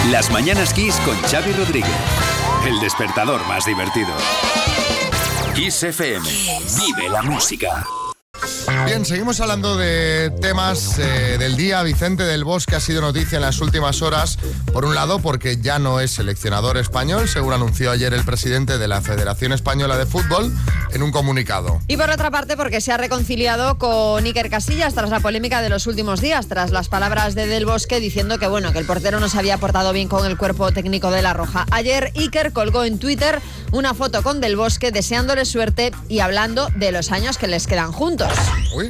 Las Mañanas Kiss con Xavi Rodríguez. El despertador más divertido. Kiss FM. Vive la música. Bien, seguimos hablando de temas del día. Vicente del Bosque ha sido noticia en las últimas horas. Por un lado, porque ya no es seleccionador español, según anunció ayer el presidente de la Federación Española de Fútbol en un comunicado. Y por otra parte, porque se ha reconciliado con Iker Casillas tras la polémica de los últimos días, tras las palabras de Del Bosque diciendo que el portero no se había portado bien con el cuerpo técnico de La Roja. Ayer Iker colgó en Twitter una foto con Del Bosque deseándole suerte y hablando de los años que les quedan juntos. Uy.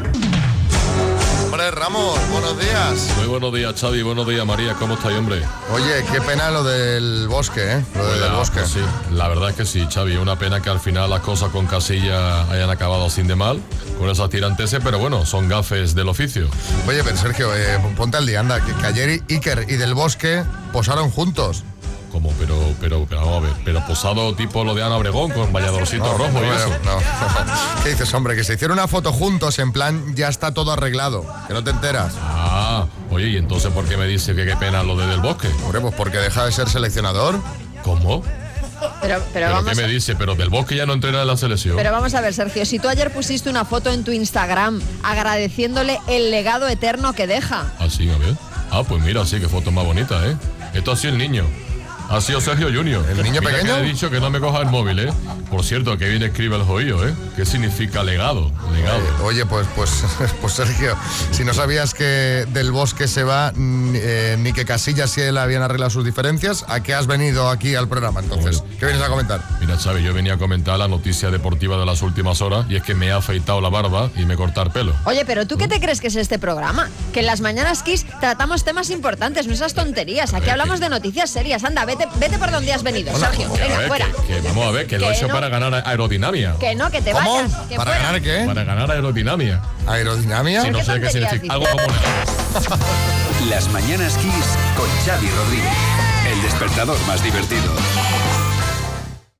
Hombre, Ramos, buenos días. Muy buenos días, Xavi, buenos días, María, ¿cómo estáis, hombre? Oye, qué pena lo del Bosque, ¿eh? Lo del Bosque. Pues sí, la verdad es que sí, Xavi, una pena que al final las cosas con Casillas hayan acabado así de mal, con esas tiranteses, pero bueno, son gafes del oficio. Oye, pero Sergio, ponte al día, anda, que ayer Iker y Del Bosque posaron juntos. ¿Cómo? Pero vamos a ver, pero posado tipo lo de Ana Obregón con valladorcito rojo y eso. No. ¿Qué dices, hombre? Que se hicieron una foto juntos, en plan, ya está todo arreglado, que no te enteras. Oye, ¿y entonces por qué me dice que qué pena lo de Del Bosque? Hombre, pues porque deja de ser seleccionador. ¿Cómo? Pero ¿Qué me dice? Pero Del Bosque ya no entrena en la selección. Pero vamos a ver, Sergio, si tú ayer pusiste una foto en tu Instagram agradeciéndole el legado eterno que deja. Sí, a ver. Pues mira, sí, qué foto más bonita, ¿eh? Esto ha sido el niño. Ha sido Sergio Junior. ¿El niño Mira pequeño? Que le he dicho que no me coja el móvil, ¿eh? Por cierto, que bien escribe el joillo, ¿eh? ¿Qué significa legado? Oye, pues Sergio, si no sabías que Del Bosque se va, ni que Casillas y él habían arreglado sus diferencias, ¿a qué has venido aquí al programa entonces? ¿Qué vienes a comentar? Mira, Xavi, yo venía a comentar la noticia deportiva de las últimas horas y es que me he afeitado la barba y me he cortado el pelo. Oye, pero ¿tú qué te crees que es este programa? Que en las Mañanas Kiss tratamos temas importantes, no esas tonterías. Aquí hablamos de noticias serias. Anda, vete por donde has venido, Sergio. Venga, fuera. Vamos a ver, que lo he hecho para ganar aerodinámica. Que no, que te ¿Cómo? vayas. Que ¿Para fuera. ganar qué? Para ganar aerodinámica. ¿Aerodinámica? Sí, no ¿Qué sé qué tonterías significa. dices? Algo como nada. Las Mañanas Kiss con Xavi Rodríguez. El despertador más divertido.